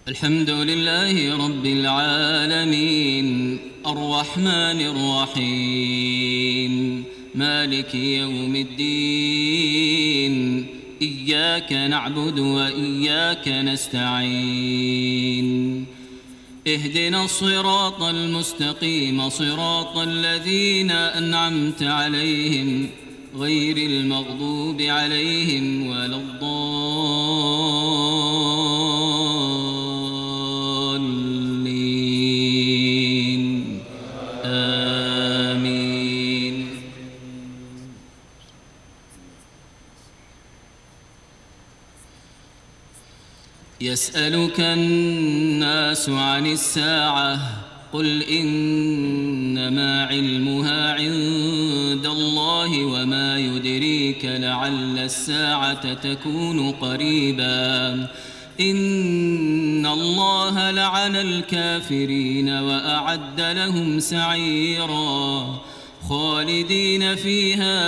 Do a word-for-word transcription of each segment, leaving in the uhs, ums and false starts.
الحمد لله رب العالمين الرحمن الرحيم مالك يوم الدين إياك نعبد وإياك نستعين اهدنا الصراط المستقيم صراط الذين أنعمت عليهم غير المغضوب عليهم ولا الضالين آمين. يسألك الناس عن الساعة قل إنما علمها عند الله وما يدريك لعل الساعة تكون قريبا إن الله لعن الكافرين وأعد لهم سعيرا خالدين فيها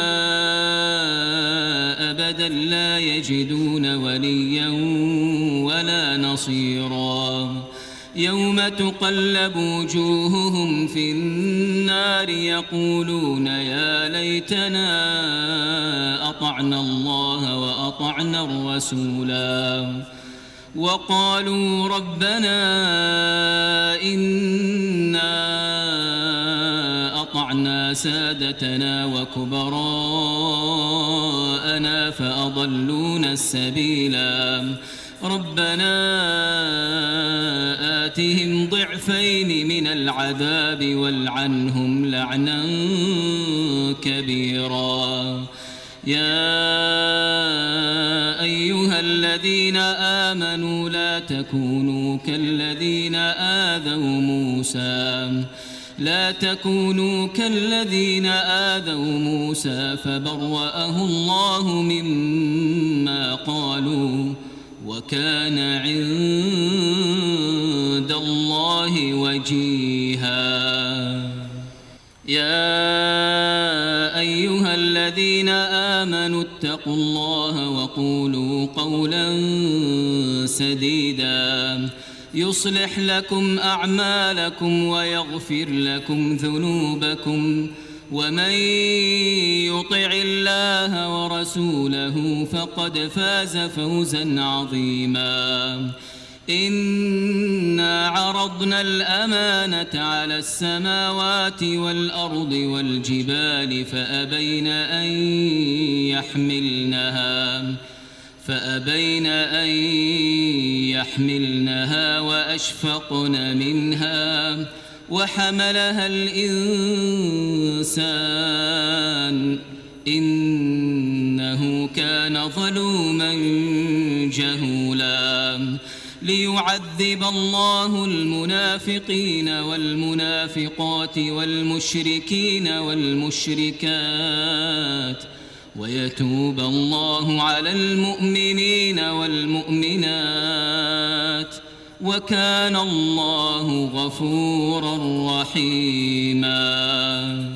أبدا لا يجدون وليا ولا نصيرا يوم تقلب وجوههم في النار يقولون يا ليتنا أطعنا الله وأطعنا الرسولا وقالوا ربنا إنا أطعنا سادتنا وكبراءنا فأضلونا السبيلا ربنا آتهم ضعفين من العذاب والعنهم لعنا كبيرا. يا أيها الذين آمنوا لا تكونوا كالذين آذوا موسى لا تكونوا كالذين آذوا موسى فبرأه الله مما قالوا وكان عند الله وجيها. يا أيها الذين آمنوا اتقوا الله وقولوا قولا سديدا يصلح لكم أعمالكم ويغفر لكم ذنوبكم ومن يطع الله ورسوله فقد فاز فوزا عظيما. إنا عرضنا الأمانة على السماوات والأرض والجبال فأبين أن يحملنها فأبين أن يحملنها وأشفقن منها وحملها الإنسان إنه كان ظلوما جهولا. ليعذب الله المنافقين والمنافقات والمشركين والمشركات ويتوب الله على المؤمنين والمؤمنات وكان الله غفورا رحيما.